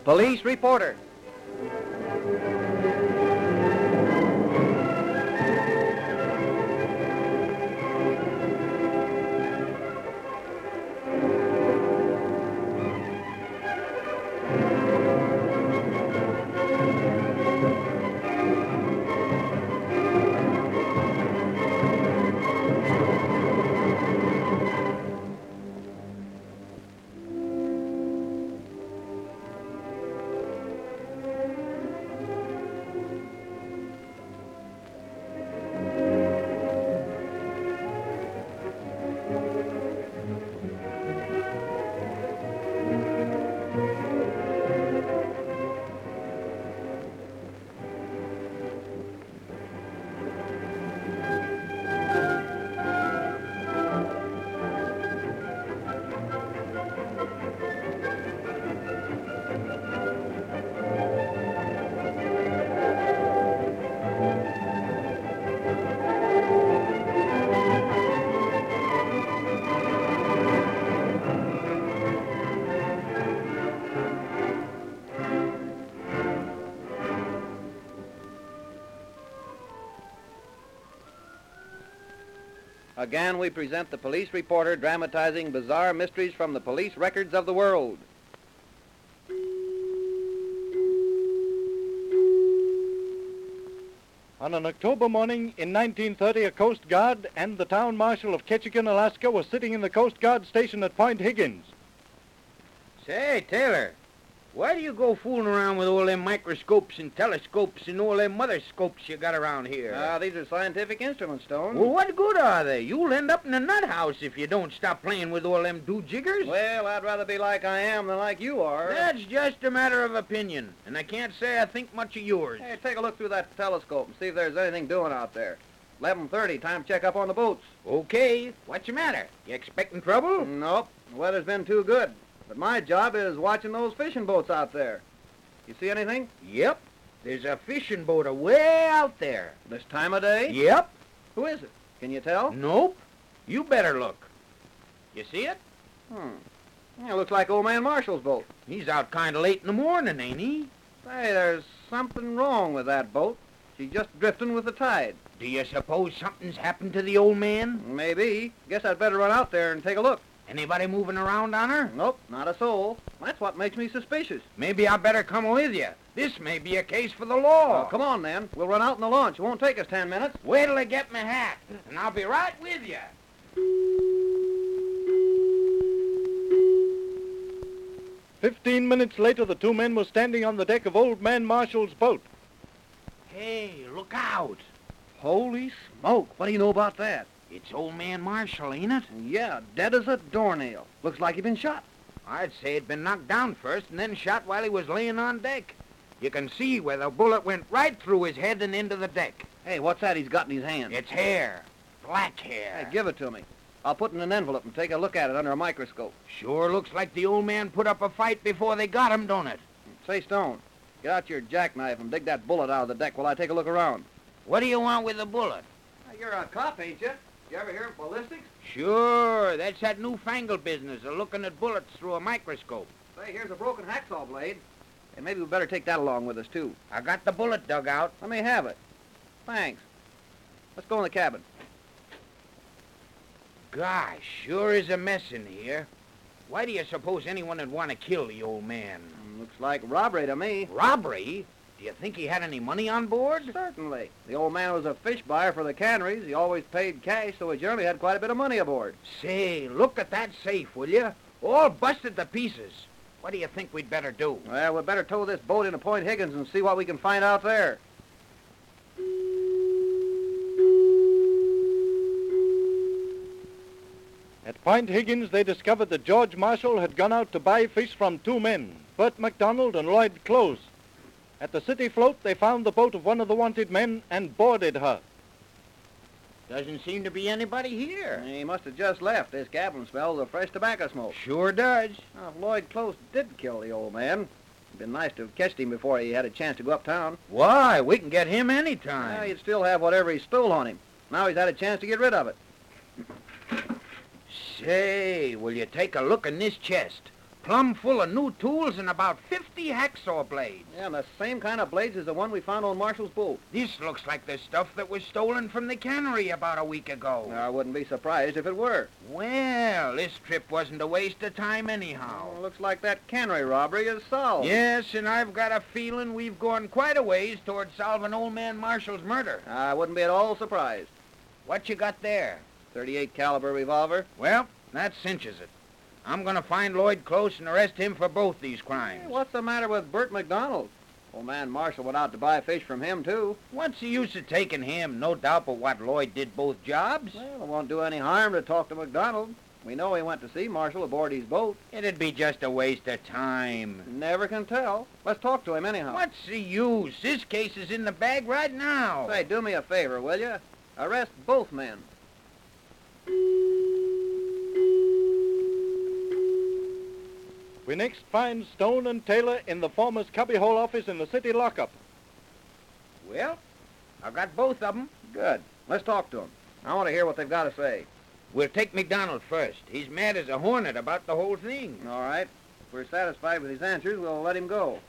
police reporter. Again, we present the police reporter dramatizing bizarre mysteries from the police records of the world. On an October morning in 1930, a Coast Guard and the town marshal of Ketchikan, Alaska, were sitting in the Coast Guard station at Point Higgins. Say, Taylor, why do you go fooling around with all them microscopes and telescopes and all them other scopes you got around here? These are scientific instruments, Stone. Well, what good are they? You'll end up in a nut house if you don't stop playing with all them do-jiggers. Well, I'd rather be like I am than like you are. That's just a matter of opinion, and I can't say I think much of yours. Hey, take a look through that telescope and see if there's anything doing out there. 11:30, time to check up on the boats. Okay, what's the matter? You expecting trouble? Nope, the weather's been too good. But my job is watching those fishing boats out there. You see anything? Yep, there's a fishing boat away out there. This time of day? Yep. Who is it? Can you tell? Nope. You better look. You see it? Yeah, looks like old man Marshall's boat. He's out kind of late in the morning, ain't he? Say, there's something wrong with that boat. She's just drifting with the tide. Do you suppose something's happened to the old man? Maybe. Guess I'd better run out there and take a look. Anybody moving around on her? Nope, not a soul. That's what makes me suspicious. Maybe I better come with you. This may be a case for the law. Come on, then. We'll run out in the launch. It won't take us 10 minutes. Wait till I get my hat, and I'll be right with you. 15 minutes later, the two men were standing on the deck of Old Man Marshall's boat. Hey, look out. Holy smoke. What do you know about that? It's old man Marshall, ain't it? Yeah, dead as a doornail. Looks like he'd been shot. I'd say he'd been knocked down first and then shot while he was laying on deck. You can see where the bullet went right through his head and into the deck. Hey, what's that he's got in his hand? It's hair. Black hair. Hey, give it to me. I'll put it in an envelope and take a look at it under a microscope. Sure looks like the old man put up a fight before they got him, don't it? Say, Stone, get out your jackknife and dig that bullet out of the deck while I take a look around. What do you want with the bullet? You're a cop, ain't you? You ever hear of ballistics? Sure, that's that newfangled business of looking at bullets through a microscope. Say, here's a broken hacksaw blade. And maybe we better take that along with us, too. I got the bullet dug out. Let me have it. Thanks. Let's go in the cabin. Gosh, sure is a mess in here. Why do you suppose anyone would want to kill the old man? Looks like robbery to me. Robbery? Do you think he had any money on board? Certainly. The old man was a fish buyer for the canneries. He always paid cash, so he generally had quite a bit of money aboard. Say, look at that safe, will you? All busted to pieces. What do you think we'd better do? Well, we'd better tow this boat into Point Higgins and see what we can find out there. At Point Higgins, they discovered that George Marshall had gone out to buy fish from two men, Bert McDonald and Lloyd Close. At the city float, they found the boat of one of the wanted men and boarded her. Doesn't seem to be anybody here. He must have just left. This cabin smells of fresh tobacco smoke. Sure does. Now, if Lloyd Close did kill the old man, it'd been nice to have catched him before he had a chance to go uptown. Why? We can get him any time. Well, he'd still have whatever he stole on him. Now he's had a chance to get rid of it. Say, will you take a look in this chest? plumb full of new tools and about 50 hacksaw blades. Yeah, and the same kind of blades as the one we found on Marshall's boat. This looks like the stuff that was stolen from the cannery about a week ago. I wouldn't be surprised if it were. Well, this trip wasn't a waste of time anyhow. Well, looks like that cannery robbery is solved. Yes, and I've got a feeling we've gone quite a ways towards solving Old Man Marshall's murder. I wouldn't be at all surprised. What you got there? 38 caliber revolver. Well, that cinches it. I'm going to find Lloyd Close and arrest him for both these crimes. Hey, what's the matter with Bert McDonald? Old man Marshall went out to buy fish from him, too. What's the use of taking him? No doubt but what Lloyd did both jobs. Well, it won't do any harm to talk to McDonald. We know he went to see Marshall aboard his boat. It'd be just a waste of time. Never can tell. Let's talk to him anyhow. What's the use? This case is in the bag right now. Say, do me a favor, will you? Arrest both men. We next find Stone and Taylor in the former's cubbyhole office in the city lockup. Well, I've got both of them. Good. Let's talk to them. I want to hear what they've got to say. We'll take McDonald first. He's mad as a hornet about the whole thing. All right. If we're satisfied with his answers, we'll let him go.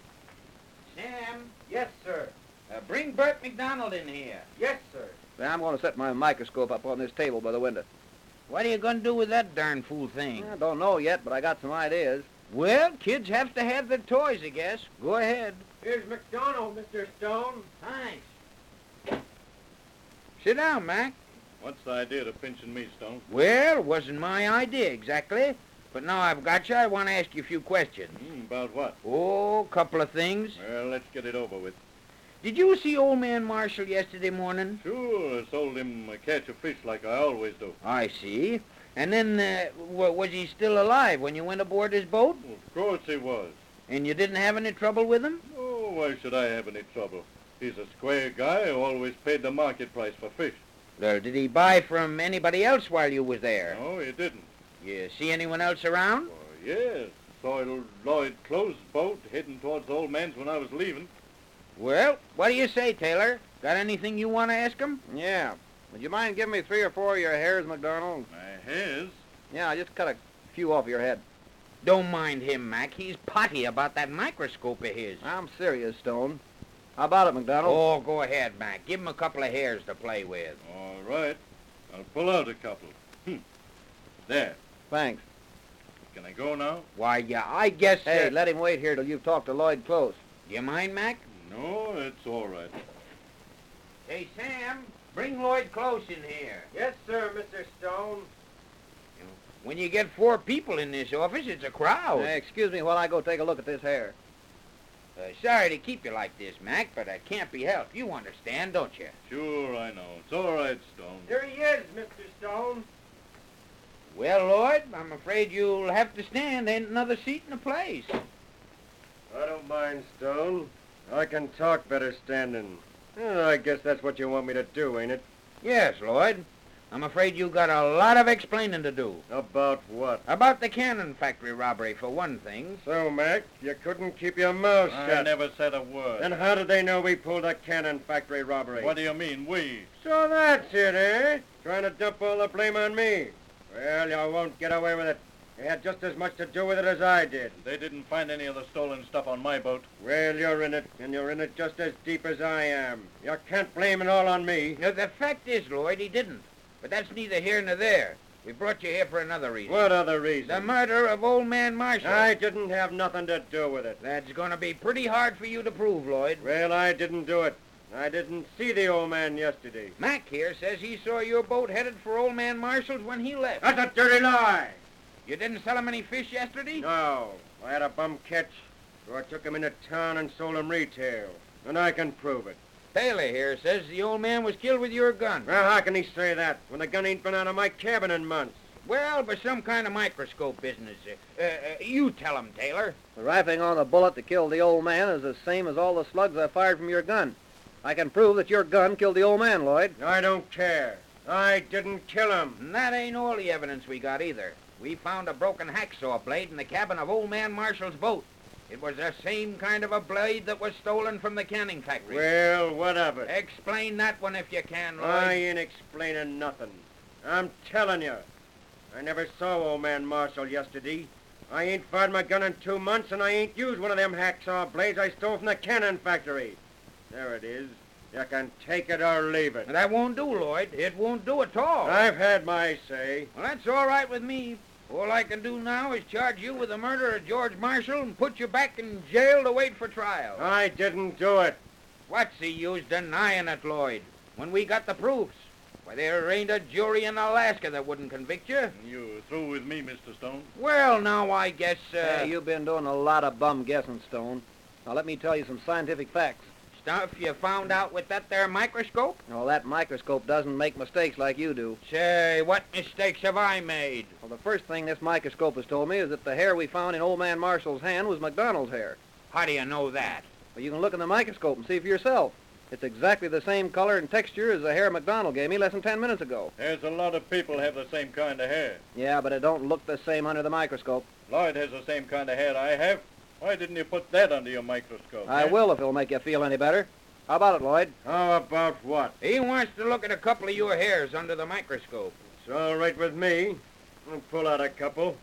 Sam, Yes, sir. bring Bert McDonald in here. Yes, sir. Say, I'm going to set my microscope up on this table by the window. What are you going to do with that darn fool thing? I don't know yet, but I got some ideas. Well, kids have to have their toys, I guess. Go ahead. Here's McDonald, Mr. Stone. Thanks. Sit down, Mac. What's the idea of pinching me, Stone? Well, it wasn't my idea exactly. But now I've got you, I want to ask you a few questions. About what? Oh, a couple of things. Well, let's get it over with. Did you see Old Man Marshall yesterday morning? Sure, I sold him a catch of fish like I always do. I see. And then, was he still alive when you went aboard his boat? Well, of course he was. And you didn't have any trouble with him? Oh, why should I have any trouble? He's a square guy who always paid the market price for fish. Well, did he buy from anybody else while you was there? No, he didn't. You see anyone else around? Oh, yes. Saw Lloyd Close's boat heading towards the old man's when I was leaving. Well, what do you say, Taylor? Got anything you want to ask him? Yeah. Would you mind giving me 3 or 4 of your hairs, McDonald? My hairs? Yeah, I just cut a few off your head. Don't mind him, Mac. He's potty about that microscope of his. I'm serious, Stone. How about it, McDonald? Oh, go ahead, Mac. Give him a couple of hairs to play with. All right. I'll pull out a couple. There. Thanks. Can I go now? Why, yeah, I guess... Hey, let him wait here till you've talked to Lloyd Close. Do you mind, Mac? No, it's all right. Hey, Sam, bring Lloyd Close in here. Yes, sir, Mr. Stone. When you get 4 people in this office, it's a crowd. Hey, excuse me while I go take a look at this hair. Sorry to keep you like this, Mac, but it can't be helped. You understand, don't you? Sure, I know. It's all right, Stone. There he is, Mr. Stone. Well, Lloyd, I'm afraid you'll have to stand. Ain't another seat in the place. I don't mind, Stone. I can talk better standing. I guess that's what you want me to do, ain't it? Yes, Lloyd. I'm afraid you got a lot of explaining to do. About what? About the cannon factory robbery, for one thing. So, Mac, you couldn't keep your mouth I shut. never said a word. Then how did they know we pulled a cannon factory robbery? What do you mean, we? So that's it, eh? Trying to dump all the blame on me. Well, you won't get away with it. You had just as much to do with it as I did. They didn't find any of the stolen stuff on my boat. Well, you're in it, and you're in it just as deep as I am. You can't blame it all on me. Now, the fact is, Lloyd, he didn't. But that's neither here nor there. We brought you here for another reason. What other reason? The murder of Old Man Marshall. I didn't have nothing to do with it. That's going to be pretty hard for you to prove, Lloyd. Well, I didn't do it. I didn't see the old man yesterday. Mac here says he saw your boat headed for Old Man Marshall's when he left. That's a dirty lie. You didn't sell him any fish yesterday? No. I had a bum catch, so I took him into town and sold him retail. And I can prove it. Taylor here says the old man was killed with your gun. Well, how can he say that when the gun ain't been out of my cabin in months? Well, for some kind of microscope business. You tell him, Taylor. The rifling on the bullet that killed the old man is the same as all the slugs I fired from your gun. I can prove that your gun killed the old man, Lloyd. I don't care. I didn't kill him. And that ain't all the evidence we got either. We found a broken hacksaw blade in the cabin of Old Man Marshall's boat. It was the same kind of a blade that was stolen from the canning factory. Well, what of it? Explain that one if you can, Lloyd. I ain't explaining nothing. I'm telling you. I never saw old man Marshall yesterday. I ain't fired my gun in 2 months, and I ain't used one of them hacksaw blades I stole from the cannon factory. There it is. You can take it or leave it. That won't do, Lloyd. It won't do at all. I've had my say. Well, that's all right with me. All I can do now is charge you with the murder of George Marshall and put you back in jail to wait for trial. I didn't do it. What's the use denying it, Lloyd, when we got the proofs? Why, there ain't a jury in Alaska that wouldn't convict you. You through with me, Mr. Stone? Well, now I guess, Hey, you've been doing a lot of bum guessing, Stone. Now let me tell you some scientific facts. stuff you found out with that there microscope? Well, that microscope doesn't make mistakes like you do. Say, what mistakes have I made? Well, the first thing this microscope has told me is that the hair we found in Old Man Marshall's hand was MacDonald's hair. How do you know that? Well, you can look in the microscope and see for yourself. It's exactly the same color and texture as the hair MacDonald gave me less than 10 minutes ago. There's a lot of people have the same kind of hair. Yeah, but it don't look the same under the microscope. Lloyd has the same kind of hair I have. Why didn't you put that under your microscope? I will if it'll make you feel any better. How about it, Lloyd? How about what? He wants to look at a couple of your hairs under the microscope. It's all right with me. I'll pull out a couple.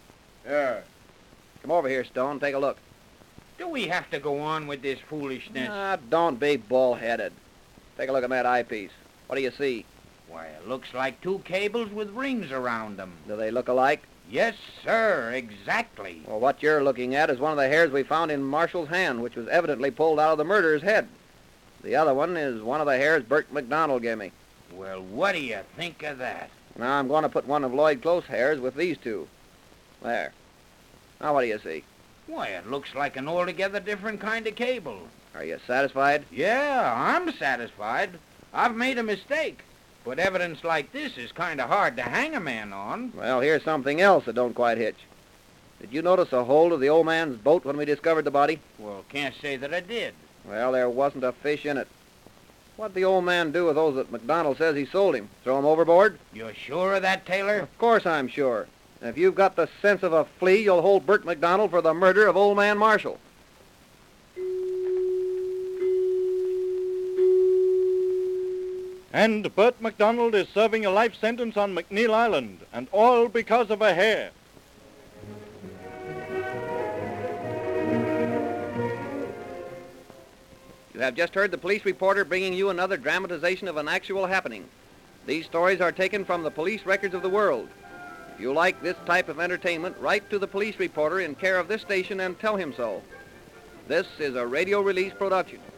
There. Come over here, Stone. Take a look. Do we have to go on with this foolishness? Don't be bull-headed. Take a look at that eyepiece. What do you see? Why, it looks like two cables with rings around them. Do they look alike? Yes, sir, exactly. Well, what you're looking at is one of the hairs we found in Marshall's hand, which was evidently pulled out of the murderer's head. The other one is one of the hairs Burt MacDonald gave me. Well, what do you think of that? Now I'm going to put one of Lloyd Close's hairs with these two. There. Now what do you see? Why, it looks like an altogether different kind of cable. Are you satisfied? Yeah, I'm satisfied. I've made a mistake. But evidence like this is kind of hard to hang a man on. Well, here's something else that don't quite hitch. Did you notice the hold of the old man's boat when we discovered the body? Well, can't say that I did. Well, there wasn't a fish in it. What'd the old man do with those that MacDonald says he sold him? Throw them overboard? You're sure of that, Taylor? Of course I'm sure. And if you've got the sense of a flea, you'll hold Burt MacDonald for the murder of Old Man Marshall. And Burt MacDonald is serving a life sentence on McNeil Island, and all because of a hair. You have just heard the police reporter bringing you another dramatization of an actual happening. These stories are taken from the police records of the world. If you like this type of entertainment, write to the police reporter in care of this station and tell him so. This is a radio release production.